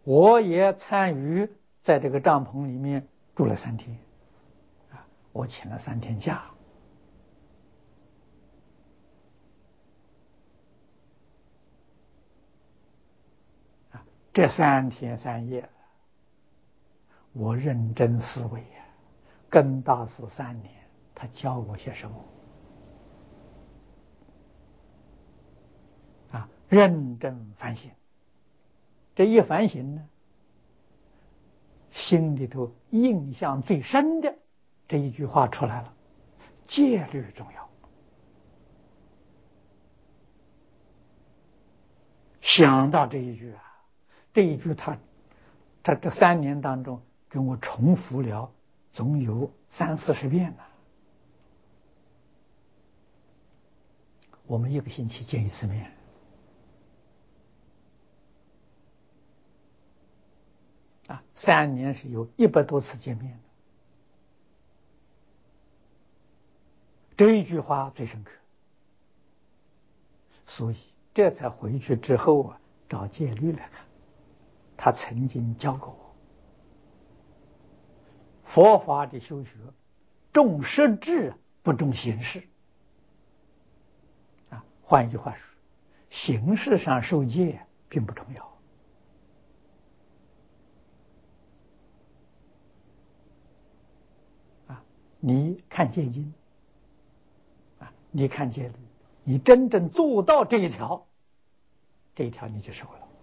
我也参与在这个帐篷里面住了3天，我请了3天假。这3天3夜，我认真思维跟大师3年，他教我些什么？认真反省。这一反省呢，心里头印象最深的这一句话出来了：戒律重要。想到这一句这一句他这3年当中跟我重复了总有30-40遍了。我们1个星期见1次面。3年是有100多次见面的。这一句话最深刻，所以这才回去之后找戒律来看。他曾经教过我，佛法的修学重实质不重形式。换一句话说，形式上受戒并不重要。你看戒经，你看戒律，你真正做到这一条你就受了。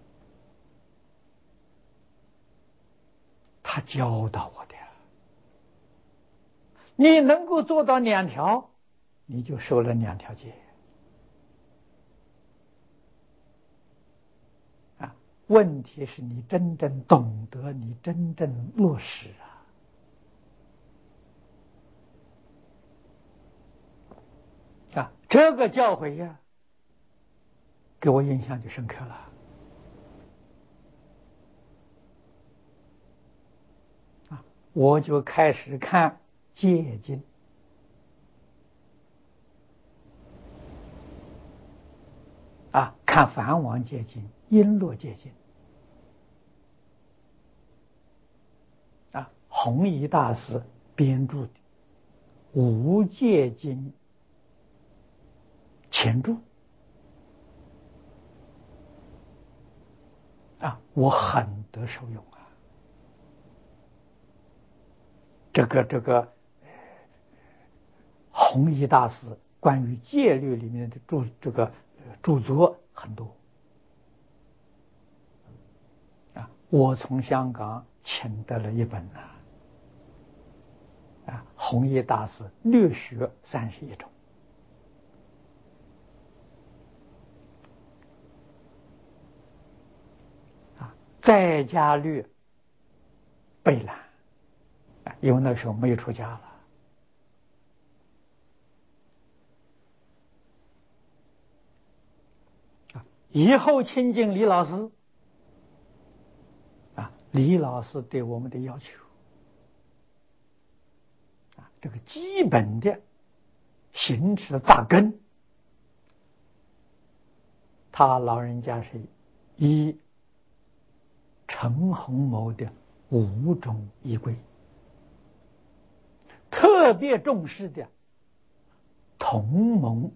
他教导我的，你能够做到2条，你就受了2条戒。问题是你真正懂得，你真正落实这个教诲给我印象就深刻了。我就开始看戒经，看梵王戒经、璎珞戒经，弘一大师编著的《无戒经前注》我很得受用这个弘一大师关于戒律里面的著作很多我从香港请得了一本弘一大师略学31种在家略备览，因为那时候没有出家了。以后亲近李老师，李老师对我们的要求，这个基本的形式扎根，他老人家是以陈洪谋的5种仪规，特别重视的同盟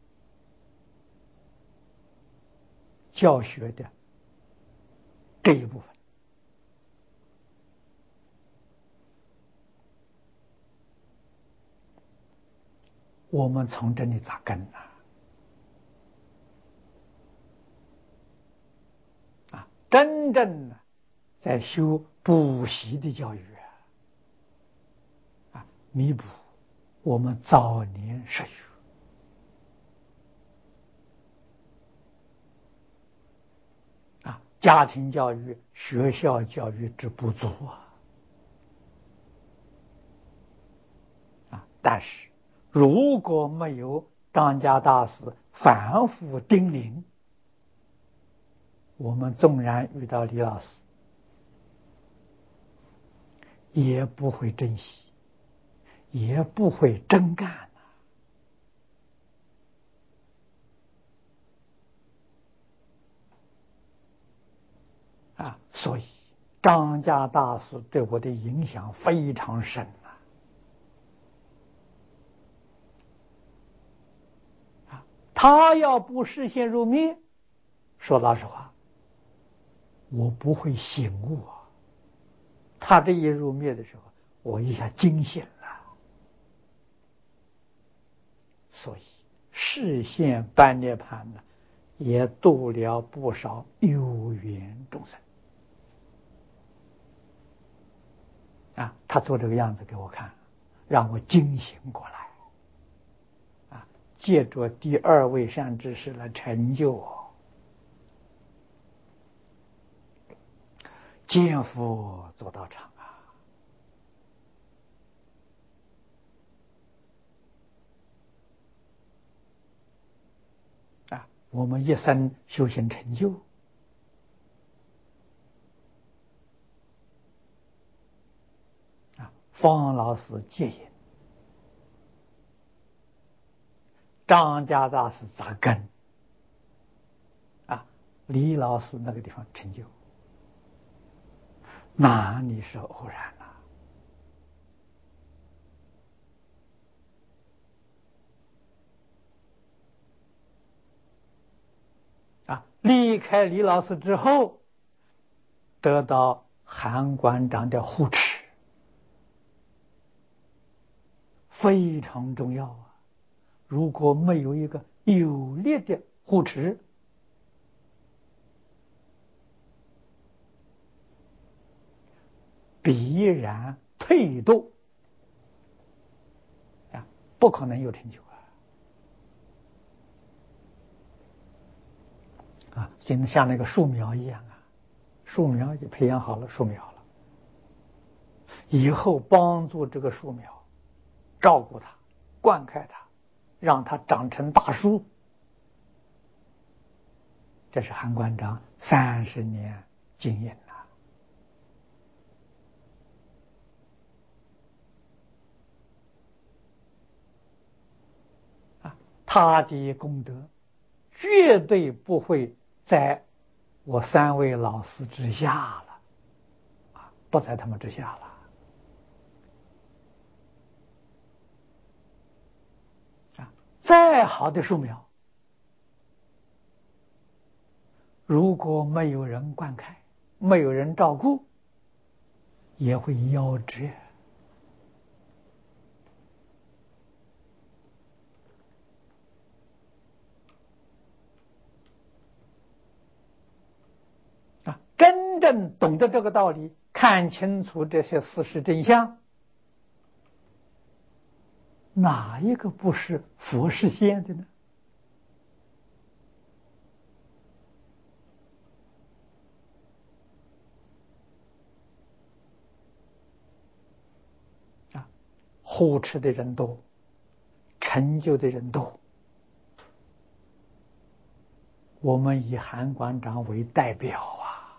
教学的这一部分。我们从这里扎根真正在修补习的教育弥补我们早年失学家庭教育、学校教育之不足但是如果没有张家大师反复叮咛，我们纵然遇到李老师，也不会珍惜，也不会真干所以张家大师对我的影响非常深他要不示现入灭，说老实话，我不会醒悟他这一入灭的时候，我一下惊醒了。所以示现般涅槃呢，也度了不少有缘众生他做这个样子给我看，让我惊醒过来借着第二位善知识来成就我，见佛做道场我们一生修行成就方老师戒引，张家大师扎根李老师那个地方成就，哪里是偶然离开李老师之后，得到韩馆长的护持，非常重要如果没有一个有力的护持，必然退堕不可能有成就就像那个树苗一样树苗也培养好了树苗了，以后帮助这个树苗，照顾它，灌溉它，让它长成大树。这是韩馆长30年经验他的功德绝对不会在我3位老师之下了不在他们之下了再好的树苗，如果没有人灌溉，没有人照顾，也会夭折真正懂得这个道理，看清楚这些事实真相，哪一个不是佛示现的呢？护持的人多，成就的人多，我们以韩馆长为代表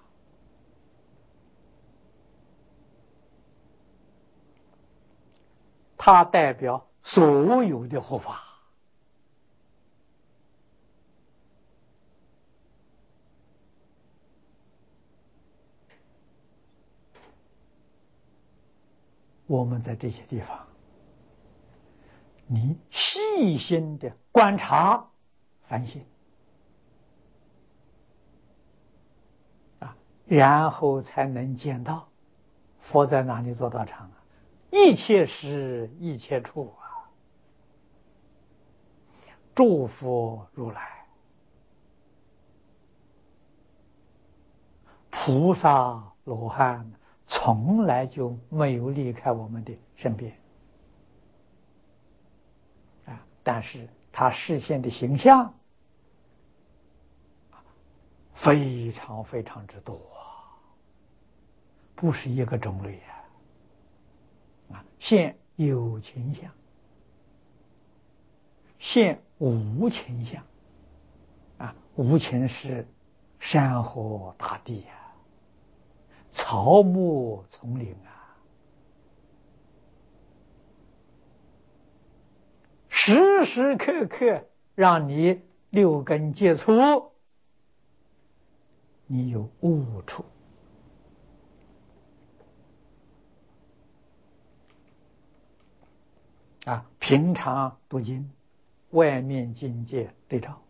他代表所有的护法我们在这些地方，你细心的观察反省然后才能见到佛在哪里做道场一切时一切处诸佛如来菩萨罗汉从来就没有离开我们的身边但是他示现的形象非常非常之多不是一个种类现有情相，现无情相无情是山河大地草木丛林时时刻刻让你6根接触，你有悟处平常读经，外面境界对照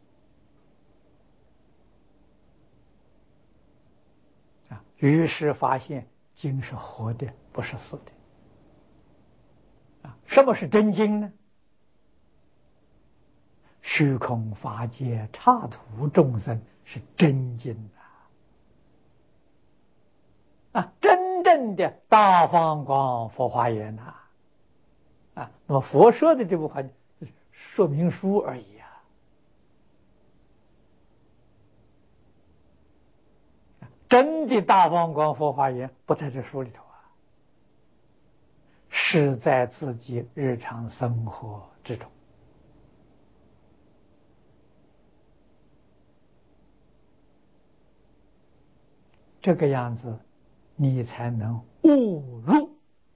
于是发现经是活的，不是死的什么是真经呢？虚空法界刹土众生是真经真正的大放光佛华严那么佛说的这部话说明书而已真的大放光佛华严不在这书里头是在自己日常生活之中。这个样子你才能悟入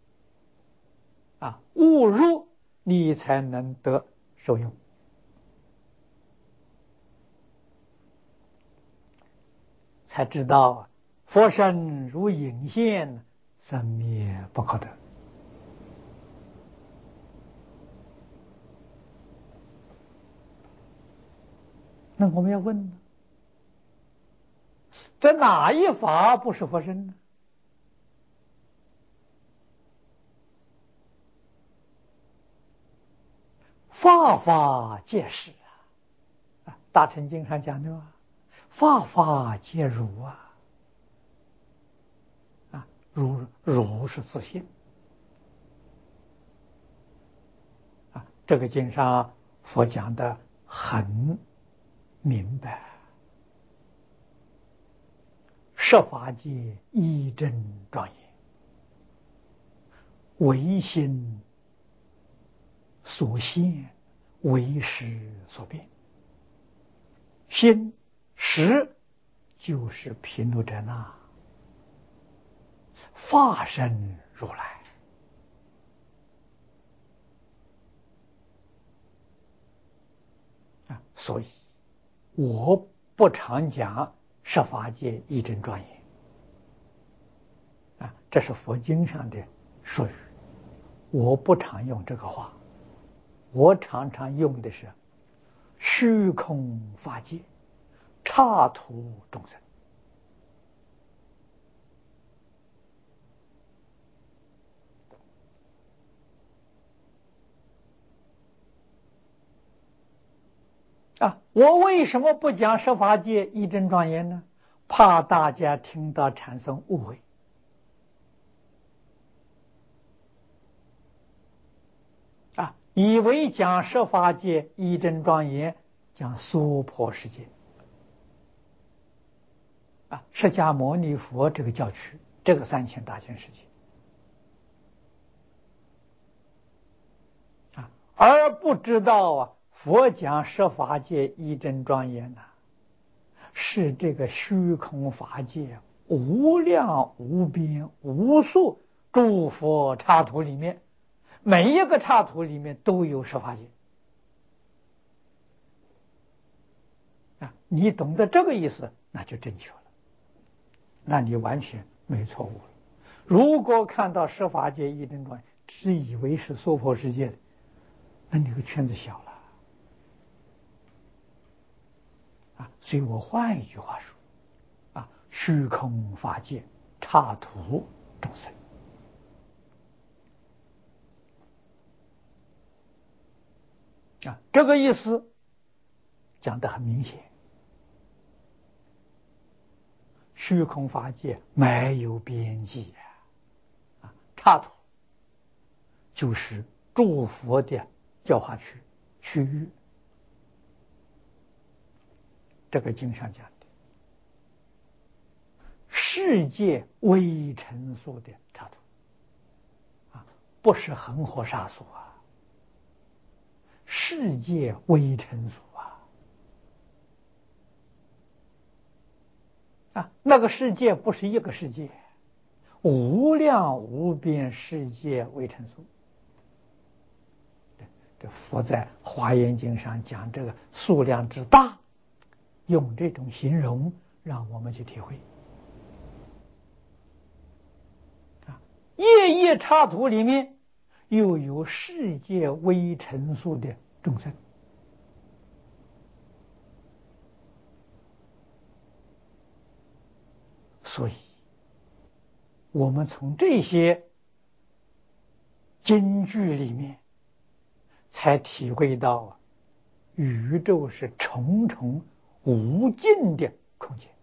悟入你才能得受用，才知道佛身如影现，生灭不可得。那我们要问呢，这哪一法不是佛身呢？法法皆是大乘经上讲的法法皆如如是自性这个经上佛讲的很明白，十法界一真庄严，唯心所现，为识所变。心识就是毗卢遮那，法身如来所以我不常讲十法界一真庄严这是佛经上的术语，我不常用这个话，我常常用的是虚空法界刹土众生我为什么不讲十法界一真庄严呢？怕大家听到产生误会以为讲十法界一真庄严讲娑婆世界释迦牟尼佛这个教区，这个3000大千世界而不知道佛讲十法界一真庄严是这个虚空法界无量无边无数诸佛刹土里面，每一个刹土里面都有十法界你懂得这个意思，那就正确了，那你完全没错误了。如果看到十法界一真庄严只以为是娑婆世界的，那你个圈子小了所以我换一句话说虚空法界刹土众生这个意思讲得很明显，虚空法界没有边际刹土就是诸佛的教化区域，这个经上讲的世界微尘数的刹土不是恒河沙数世界微尘数那个世界不是一个世界，无量无边世界微尘数。这佛在华严经上讲这个数量之大，用这种形容让我们去体会夜夜刹土里面又有世界微尘数的众生。所以，我们从这些经句里面，才体会到宇宙是重重无尽的空间。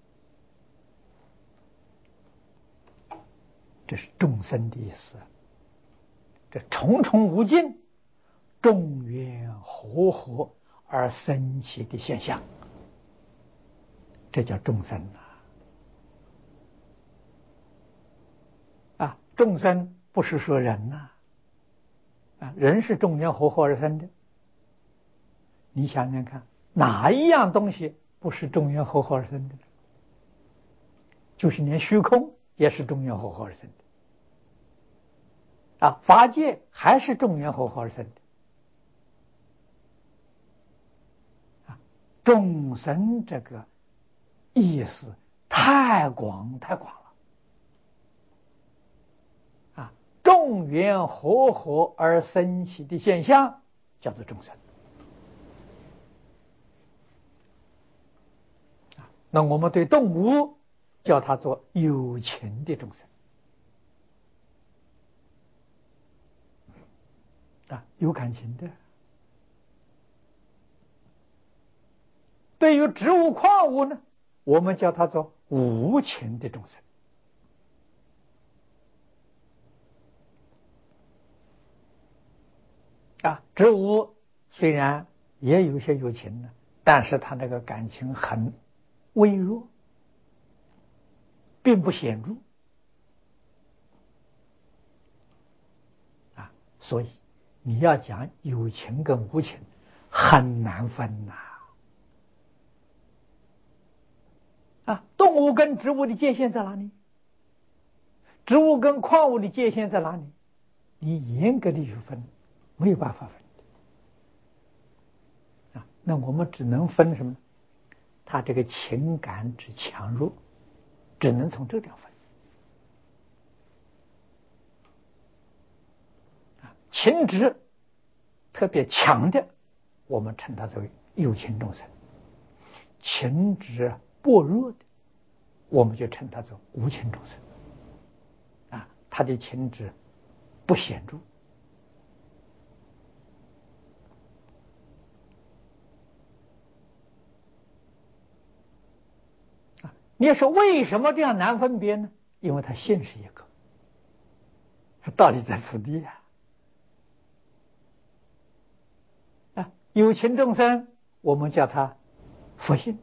这是众生的意思。这重重无尽，众缘和合而生起的现象，这叫众生啊！众生不是说人人是众缘和合而生的。你想想看，哪一样东西不是众缘和合而生的？就是连虚空也是众缘和合而生的法界还是众缘和合而生的众生这个意思太广太广了众缘和合而生起的现象叫做众生。那我们对动物叫它做有情的众生有感情的。对于植物矿物呢，我们叫它做无情的众生植物虽然也有些有情的，但是它那个感情很微弱，并不显著所以你要讲有情跟无情很难分动物跟植物的界限在哪里？植物跟矿物的界限在哪里？你严格的去分，没有办法分那我们只能分什么？它这个情感之强弱，只能从这点分情执特别强的，我们称它为有情众生；情执薄弱的，我们就称它做无情众生它的情执不显著你说为什么这样难分别呢？因为它现是一个，道理在此地有情众生我们叫它佛性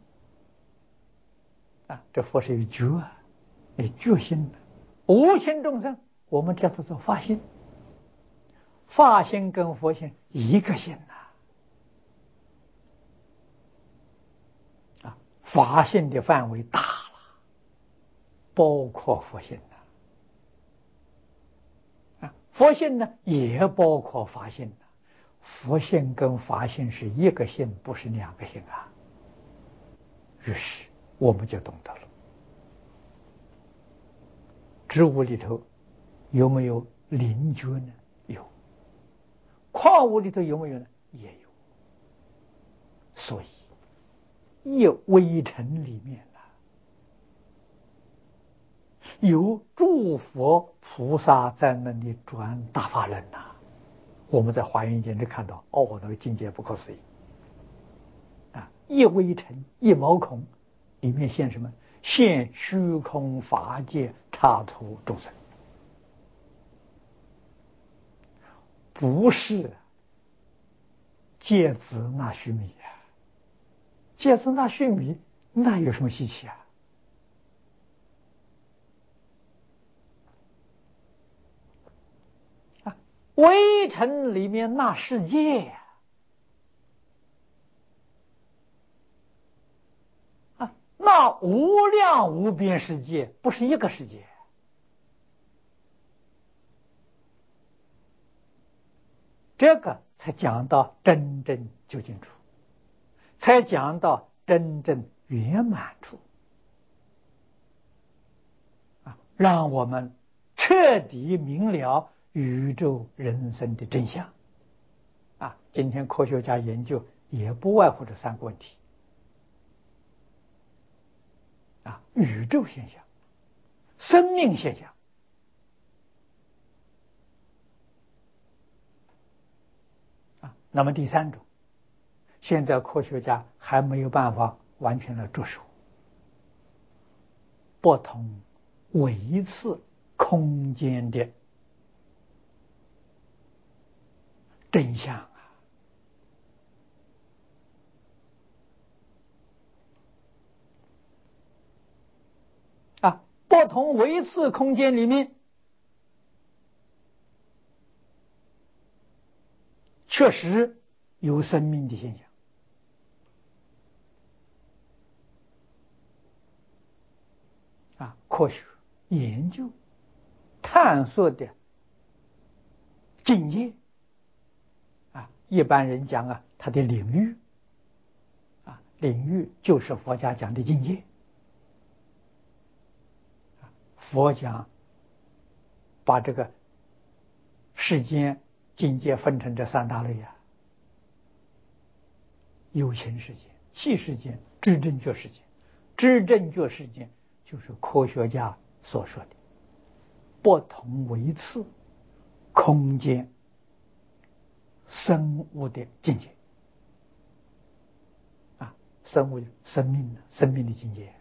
这佛是有觉有觉性的。无情众生我们叫它做法性，法性跟佛性一个性法性的范围大了，包括佛性佛性呢也包括法性佛性跟法性是一个性，不是两个性于是我们就懂得了，植物里头有没有灵觉呢？有。矿物里头有没有呢？也有。所以一微尘里面有诸佛菩萨在那里转大法轮我们在华严经里看到那个境界不可思议一微尘一毛孔里面现什么？现虚空法界刹土众生，不是芥子纳须弥芥子纳须弥那有什么稀奇微尘里面那世界那无量无边世界不是一个世界，这个才讲到真正究竟处，才讲到真正圆满处让我们彻底明了宇宙人生的真相。今天科学家研究也不外乎这3个问题。宇宙现象、生命现象。那么第3种，现在科学家还没有办法完全的着手，不同维次空间的真相不同维次空间里面确实有生命的现象。科学研究探索的境界一般人讲它的领域领域就是佛家讲的境界。佛讲把这个世间境界分成这3大类有情世界、器世界、知正觉世界。知正觉世界就是科学家所说的不同维次空间生物的境界生物生命的境界。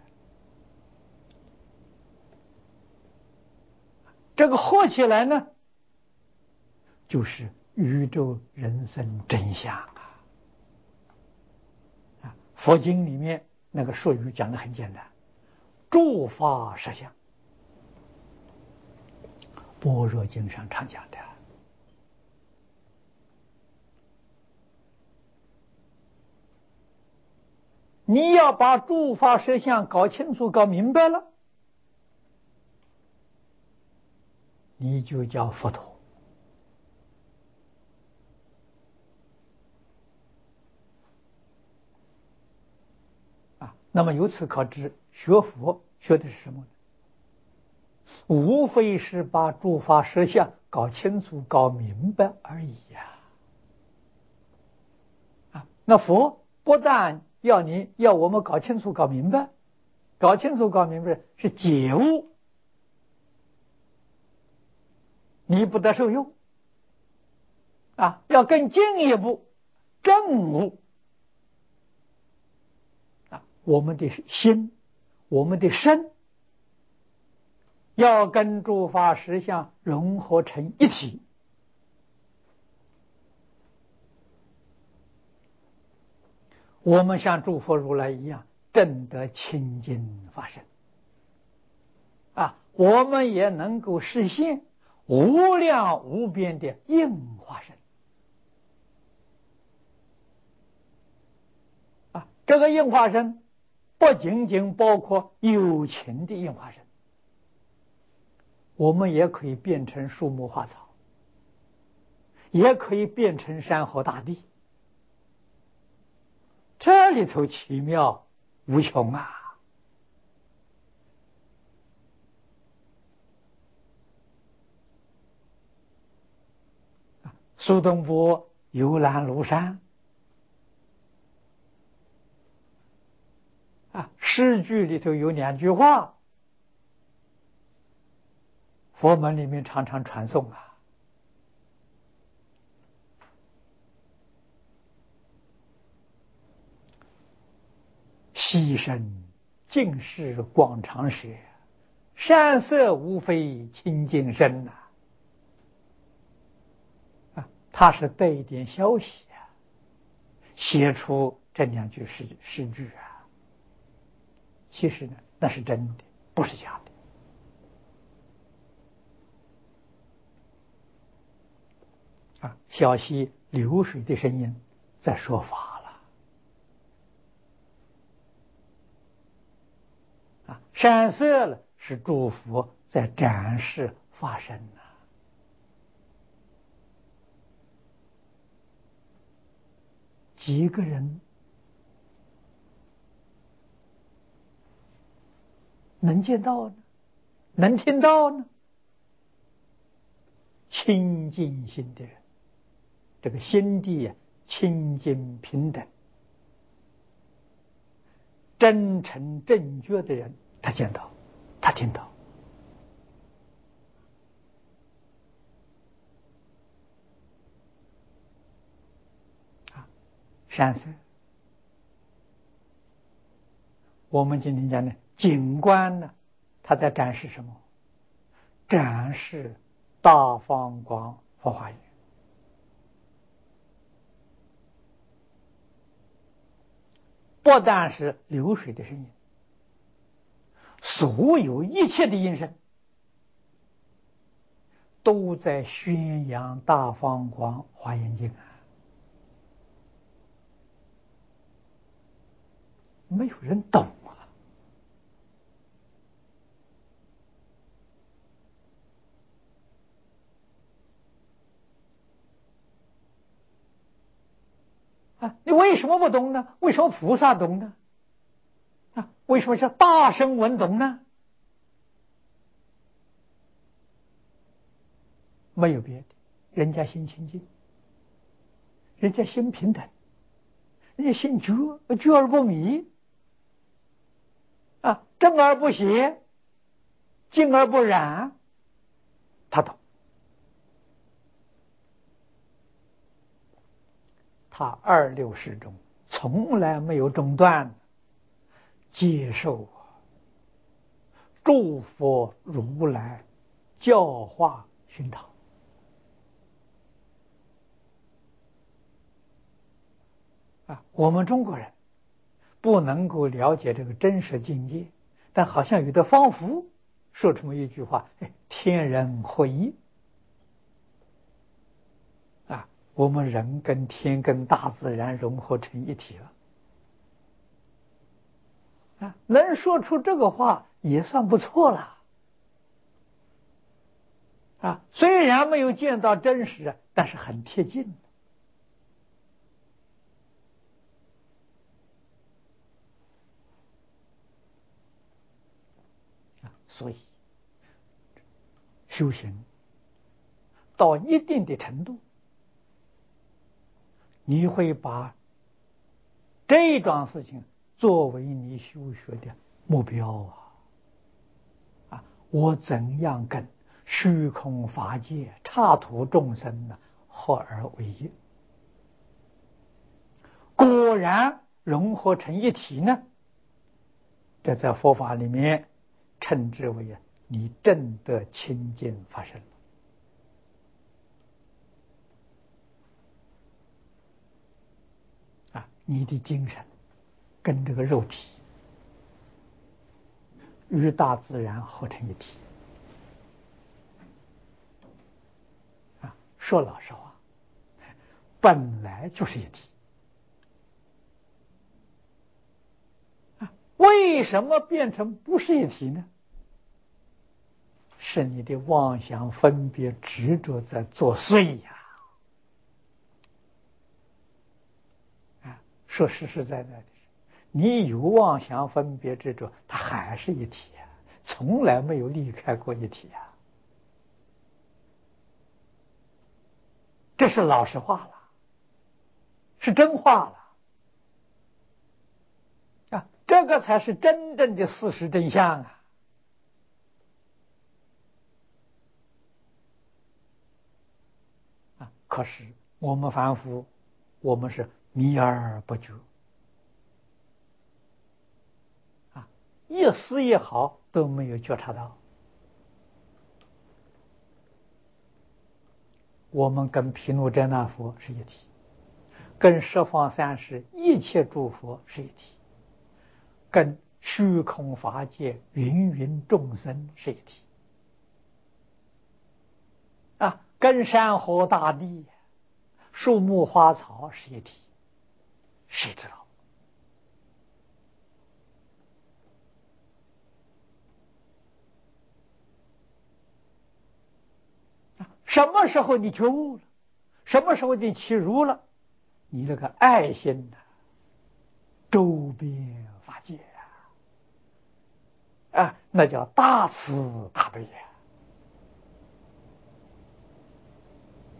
这个合起来呢，就是宇宙人生真相佛经里面那个术语讲得很简单，诸法实相，般若经上常讲的。你要把诸法实相搞清楚、搞明白了，你就叫佛陀。那么由此可知，学佛学的是什么呢？无非是把诸法实相搞清楚、搞明白而已那佛不但要我们搞清楚、搞明白，搞清楚、搞明白是解悟，你不得受用要更进一步证悟我们的心、我们的身要跟诸法实相融合成一体，我们像诸佛如来一样证得清净法身我们也能够实现无量无边的应化身这个应化身不仅仅包括有情的应化身，我们也可以变成树木花草，也可以变成山河大地，这里头奇妙无穷苏东坡游览庐山诗句里头有2句话，佛门里面常常传颂溪声尽是广长舌，山色无非清净身他是带一点消息写出这2句诗句其实呢，那是真的，不是假的小溪流水的声音在说法了山色了是诸佛在展示法身几个人能见到呢？能听到呢？ 清净心的人，这个心地清净平等、真诚正觉的人，他见到，他听到。山色，我们今天讲的景观呢，它在展示什么？展示大放光佛法眼。不但是流水的声音，所有一切的音声都在宣扬大放光华严经啊！没有人懂啊！你为什么不懂呢？为什么菩萨懂呢？啊，为什么是大声闻懂呢？没有别的，人家心清净，人家心平等，人家心觉而不迷啊，正而不邪，静而不染，他懂。他26世中从来没有中断，接受诸佛如来教化熏陶啊！我们中国人不能够了解这个真实境界，但好像有的仿佛说这么一句话：天人合一啊！我们人跟天跟大自然融合成一体了啊！能说出这个话也算不错了啊！虽然没有见到真实，但是很贴近啊！所以修行到一定的程度，你会把这桩事情作为你修学的目标啊！我怎样跟虚空法界刹土众生呢合而为一？果然融合成一体呢？这在佛法里面称之为你正得清净发生啊！你的精神跟这个肉体与大自然合成一体啊！说老实话，本来就是一体啊！为什么变成不是一体呢？是你的妄想分别执着在作祟呀！啊，说实实在在的，你有妄想分别执着，它还是一体呀，从来没有离开过一体呀。这是老实话了，是真话了啊！这个才是真正的事实真相啊！可是我们凡夫，我们是迷而不觉啊，一丝一毫都没有觉察到。我们跟毗卢遮那佛是一体，跟十方三世一切诸佛是一体，跟虚空法界芸芸众生是一体啊，跟山河大地、树木花草是一体，谁知道？什么时候你觉悟了？什么时候你起如了？你这个爱心呢，周边法界啊，那叫大慈大悲呀！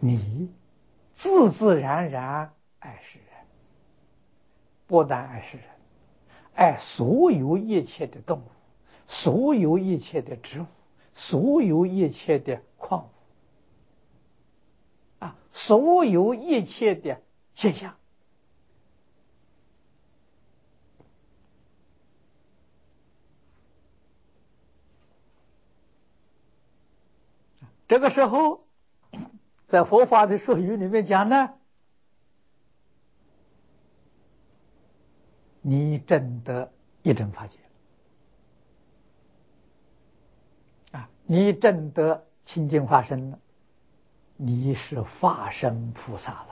你自自然然爱世人，不但爱世人，爱所有一切的动物，所有一切的植物，所有一切的矿物，所有一切的现象。这个时候，在佛法的术语里面讲呢，你证得一真法界你证得清净法身了，你是法身菩萨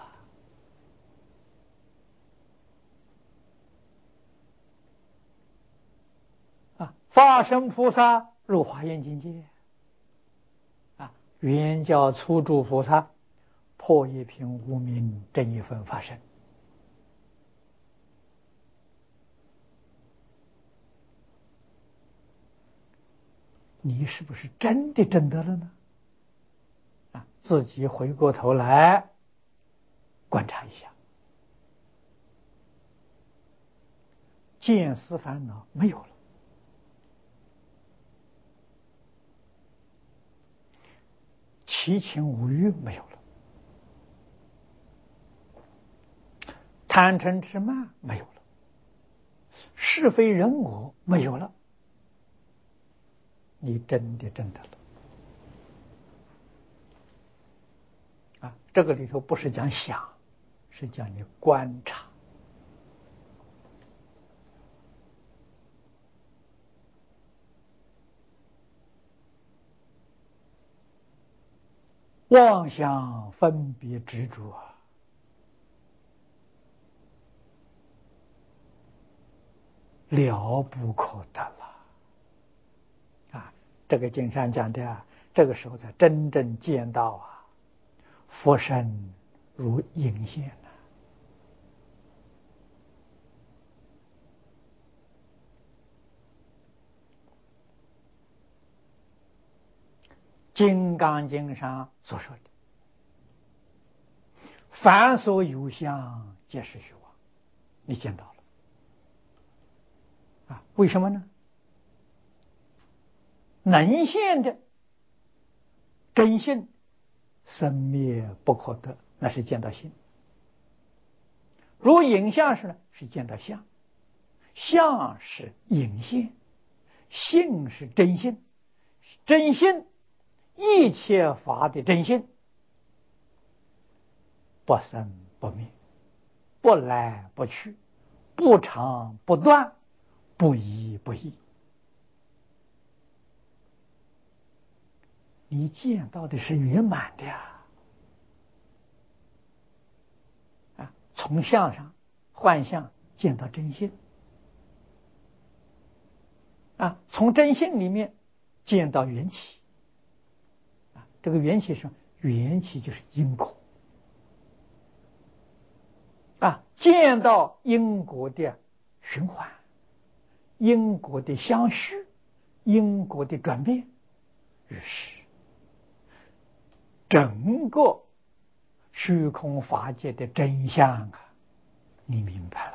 了法身菩萨入华严境界原教初住菩萨破一品无明证一分法身。你是不是真的证得了呢？自己回过头来观察一下，见思烦恼没有了，七情五欲没有了，贪嗔痴慢没有了，是非人我没有了，你真的证得了这个里头不是讲想，是讲你观察。妄想分别执着了不可得了这个经上讲的这个时候才真正见到佛身如影现金刚经上所说的凡所有相皆是虚妄，你见到了为什么呢？能现的真性生灭不可得，那是见到性。如影像是见到相，相是影现，性是真性，真性一切法的真性不生不灭，不来不去，不长不断，不依不异。你见到的是圆满的从相上幻象见到真性从真性里面见到缘起这个缘起上，缘起就是因果见到因果的循环，因果的相续，因果的转变，于是整个虚空法界的真相你明白了。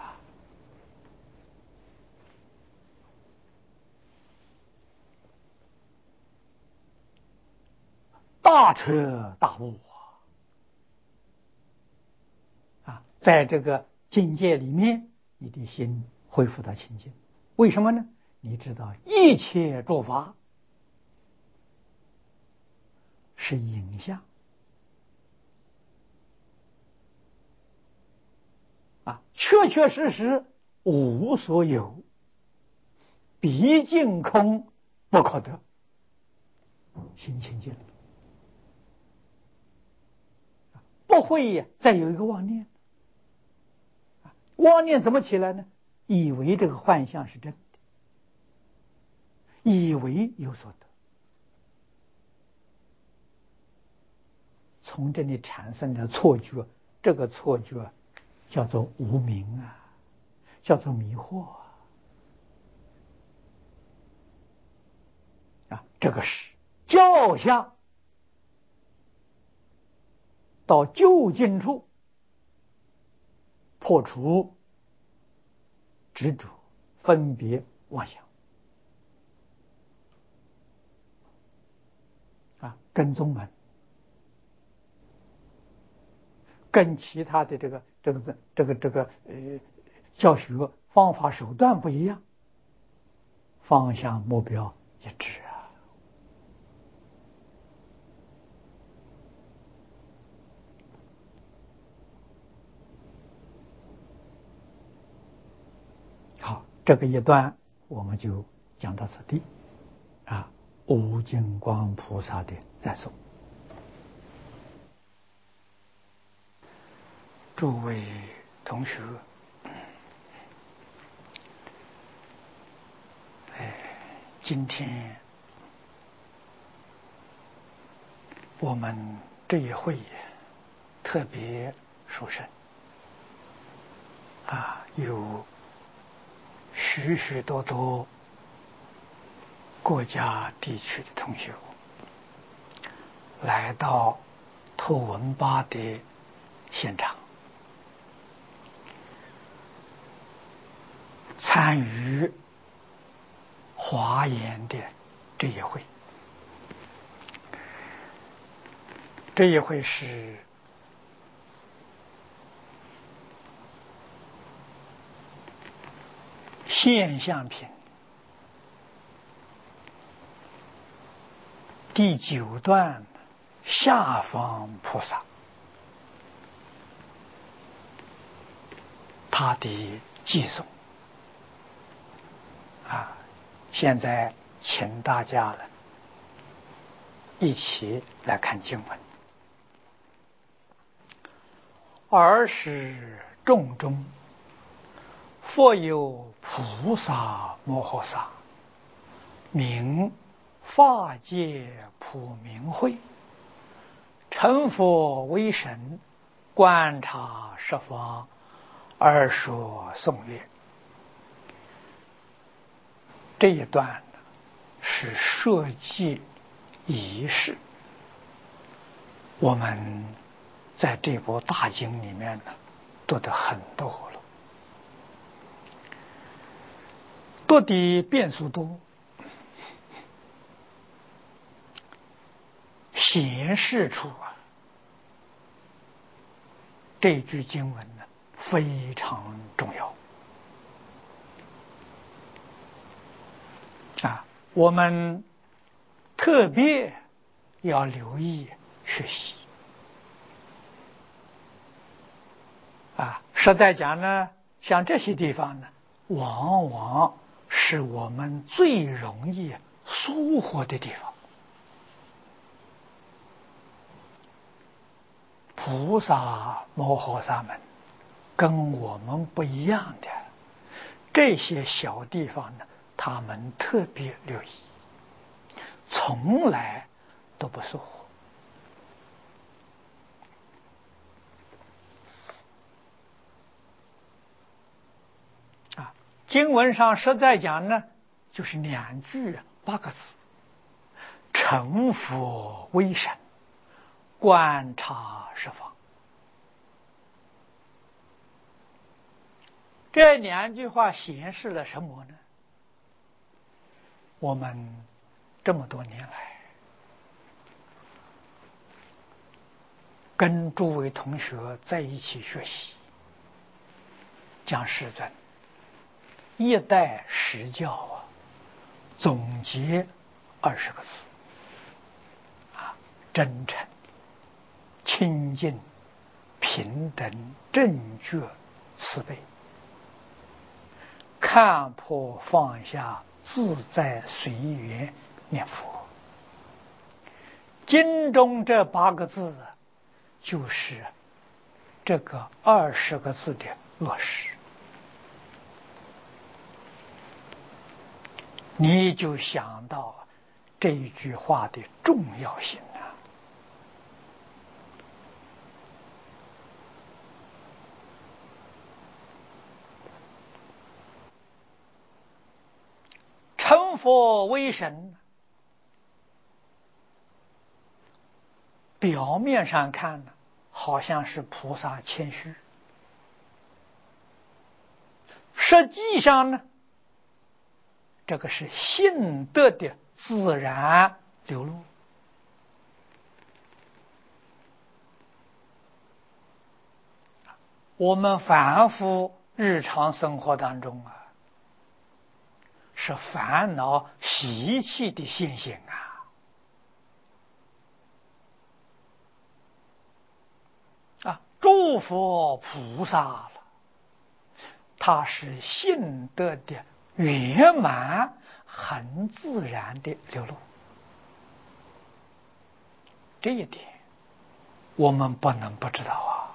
大彻大悟在这个境界里面，你的心恢复到清净。为什么呢？你知道一切诸法是影像确确实实无所有，毕竟空不可得，心清净不会再有一个妄念。妄念怎么起来呢？以为这个幻象是真的，以为有所得，从这里产生的错觉，这个错觉叫做无明叫做迷惑这个是教相到就近处破除执着、分别、妄想跟宗门，跟其他的教学方法手段不一样，方向目标一致啊。好，这个一段我们就讲到此地啊。无尽光菩萨的赞颂。诸位同学，今天我们这一会特别殊胜有许许多多国家地区的同学来到托文巴的现场，参与华严的这一会。这一会是现象品第9段下方菩萨他的寄送现在请大家一起来看经文。尔时众中，复有菩萨摩诃萨，名法界普明慧，成佛为神，观察十方，而说颂曰。这一段是设计仪式，我们在这部大经里面读得很多了，读的变数多，显示出这句经文非常重要我们特别要留意学习实在讲呢，像这些地方呢，往往是我们最容易疏忽的地方。菩萨摩诃萨们跟我们不一样的，这些小地方呢，他们特别留意，从来都不疏忽经文上实在讲呢，就是2句8个字：成佛为神，观察十方。这2句话显示了什么呢？我们这么多年来跟诸位同学在一起学习讲师尊一代实教总结20个字真诚、清净、平等、正觉、慈悲，看破放下，自在随缘念佛。经中这8个字就是这个20个字的落实，你就想到这一句话的重要性成佛为神，表面上看呢， 好像是菩萨谦虚，实际上呢，这个是性德的自然流露。我们凡夫日常生活当中是烦恼习气的现行诸佛菩萨了，他是性德的圆满，很自然的流露。这一点我们不能不知道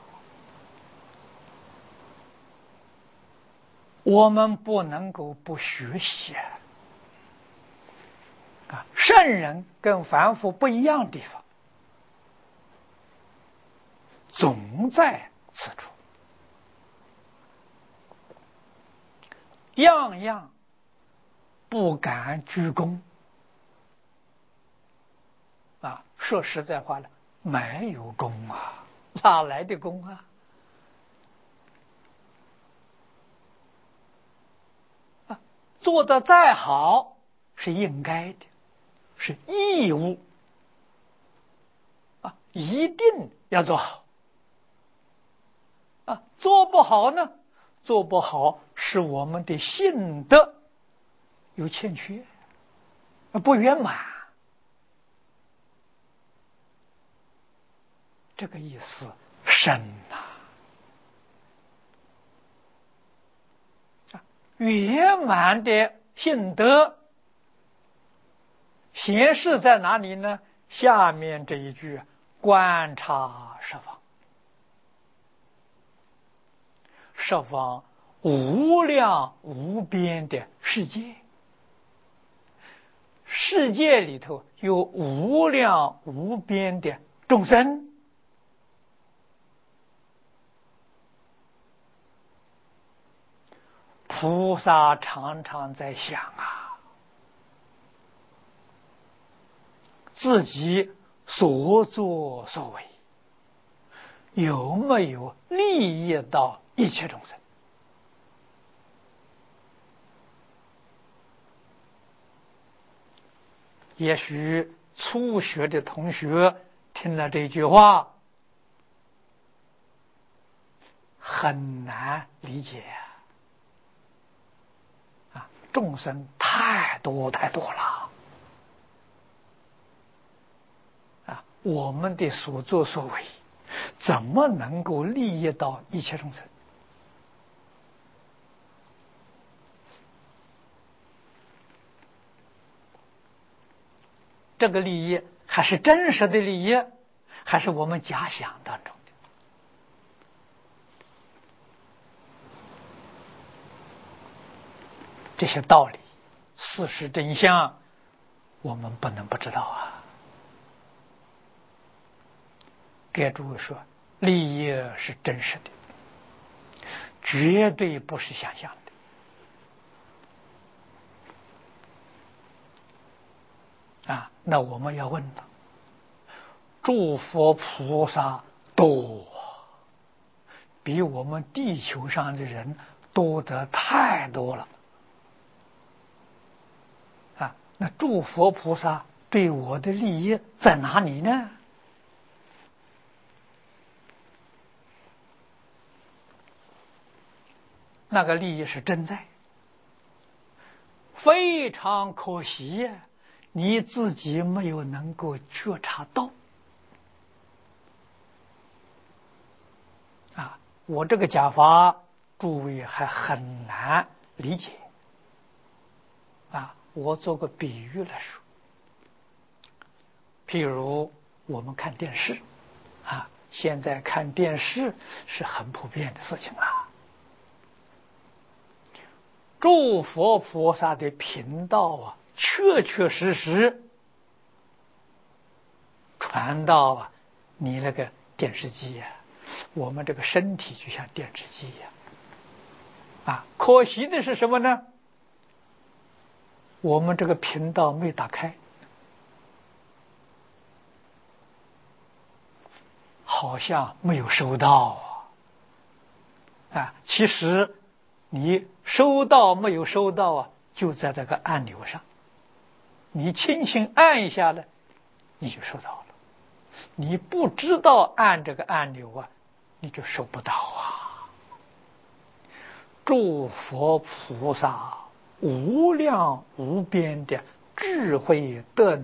我们不能够不学习圣人跟凡夫不一样的地方总在此处，样样不敢居功说实在话了，没有功哪来的功做得再好是应该的，是义务一定要做好做不好呢，做不好是我们的性德有欠缺不圆满，这个意思深圆满的性德显示在哪里呢？下面这一句，观察十方，十方无量无边的世界，世界里头有无量无边的众生，菩萨常常在想自己所作所为有没有利益到一切众生？也许初学的同学听了这句话很难理解众生太多太多了我们的所作所为怎么能够利益到一切众生？这个利益还是真实的利益，还是我们假想当中的？这些道理、事实真相，我们不能不知道给诸位说，利益是真实的，绝对不是想象的那我们要问了，诸佛菩萨多，比我们地球上的人多得太多了那诸佛菩萨对我的利益在哪里呢？那个利益是真在，非常可惜你自己没有能够觉察到我这个讲法诸位还很难理解我做个比喻来说，譬如我们看电视现在看电视是很普遍的事情诸佛菩萨的频道确确实实传到你那个电视机我们这个身体就像电视机可惜的是什么呢？我们这个频道没打开， 好像没有收到其实你收到没有收到就在这个按钮上，你轻轻按一下呢，你就收到了。你不知道按这个按钮你就收不到诸佛菩萨无量无边的智慧德